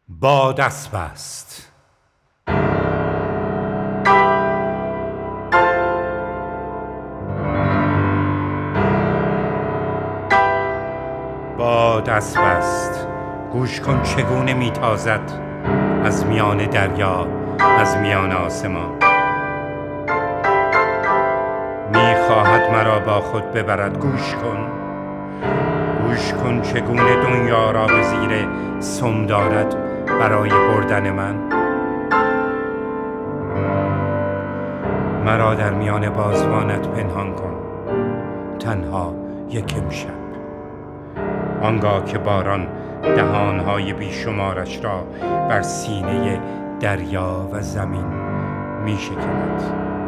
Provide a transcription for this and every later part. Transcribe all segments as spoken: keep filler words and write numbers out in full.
باد اسب است. باد اسب است، گوش کن چگونه میتازد از میان دریا، از میان آسمان. میخواهد مرا با خود ببرد، گوش کن گوش کن چگونه دنیا را به زیر سم دارد برای بردن من. مرا در میان بازوانت پنهان کن، تنها یک امشب، آنگاه که باران دهانهای بیشمارش را بر سینه دریا و زمین می شکند.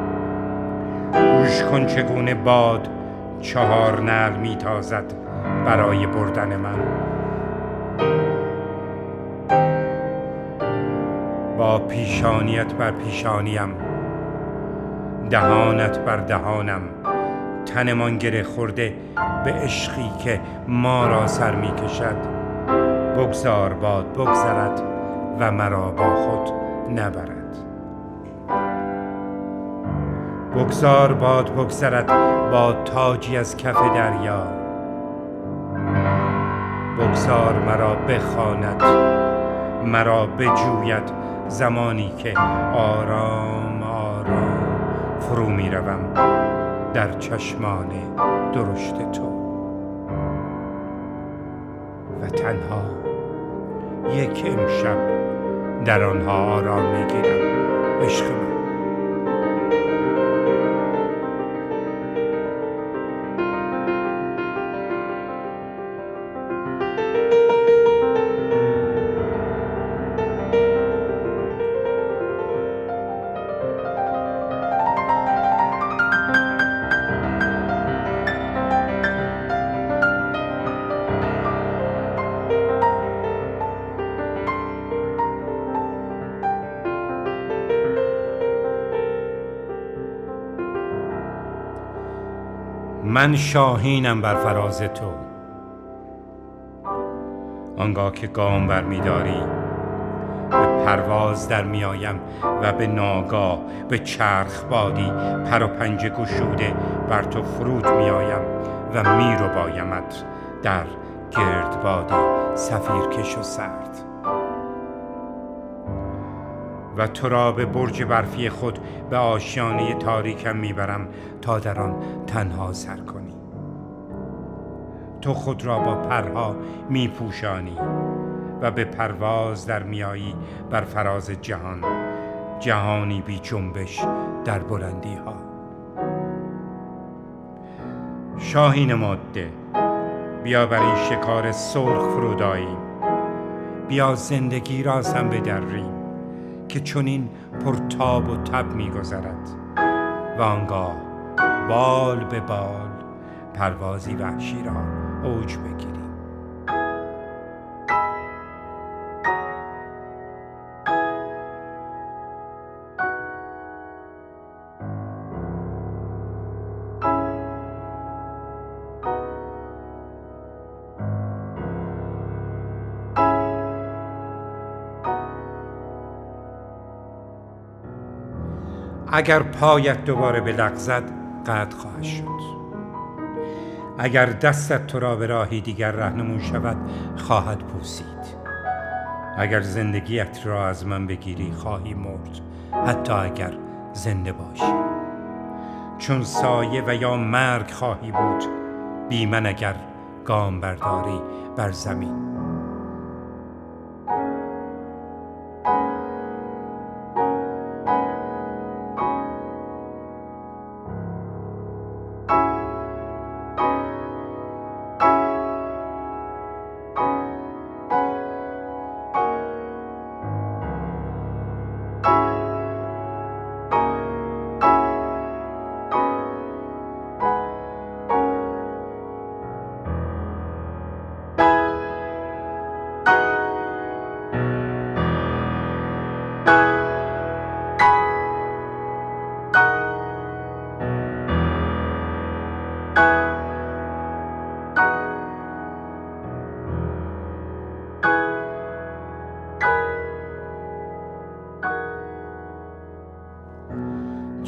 گوش کن چگونه باد چهار نعل می تازد برای بردن من. با پیشانیت بر پیشانیم، دهانت بر دهانم، تنمان گره خورده به عشقی که ما را سر می کشد. بگذار باد بگذرد و مرا با خود نبرد. بگذار باد بگذرد با تاجی از کف دریا. بگذار مرا بخواند، مرا بجوید، زمانی که آرام آرام فرو می روم در چشمان درشت تو و تنها یک امشب در آنها آرام می گیرم. عشق من، من شاهینم بر فراز تو. آنگاه که گام بر می داری به پرواز در می آیم و به ناگاه به چرخ بادی پر و پنجه گشوده بر تو فرود می آیم و می رو بایمت در گردبادی صفیرکش و سرد و تو را به برج برفی خود به آشیانه تاریکم میبرم تا در آن تنها سر کنی. تو خود را با پرها میپوشانی و به پرواز در میایی بر فراز جهان، جهانی بی جنبش در بلندی ها. شاهین ماده، بیا بر این شکار سرخ فرود آییم. بیا زندگی را از هم بدریم که چنین پرتاب و تب می‌گذرد و آنگاه بال به بال پروازی وحشی را اوج بگیریم. اگر پایت دوباره بلغزد قطع خواهد شد. اگر دستت تو را به راهی دیگر راهنمون شود خواهد بوسید. اگر زندگیت را از من بگیری خواهی مرد، حتی اگر زنده باشی، چون سایه و یا مرگ خواهی بود بی من اگر گام برداری بر زمین.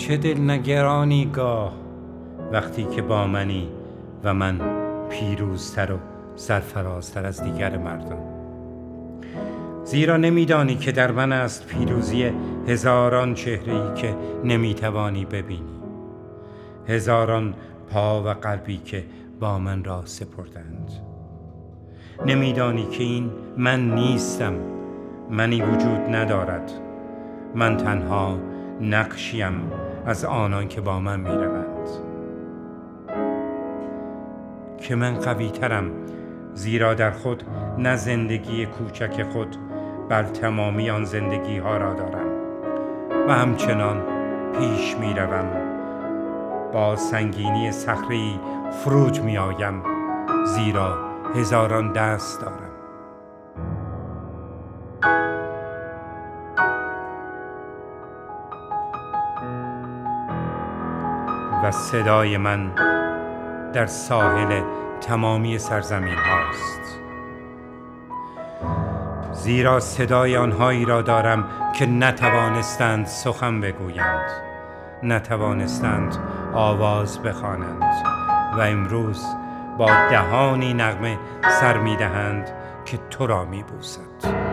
چه دلنگرانی گاه وقتی که با منی و من پیروزتر و سرفرازتر از دیگر مردم. زیرا نمیدانی که در من است پیروزی هزاران چهره‌ای که نمیتوانی ببینی، هزاران پا و قلبی که با من را سپردند. نمیدانی که این من نیستم، منی وجود ندارد، من تنها نقشیم از آنان که با من میروند. که من قوی ترم، زیرا در خود نه زندگی کوچک خود بل تمامی آن زندگی ها را دارم و همچنان پیش می روم. با سنگینی صخره‌ای فروج می آیم، زیرا هزاران دست دارم. و صدای من در ساحل تمامی سرزمین هاست، زیرا صدای آنهایی را دارم که نتوانستند سخن بگویند، نتوانستند آواز بخوانند و امروز با دهانی نغمه سر می‌دهند که تو را می‌بوسد.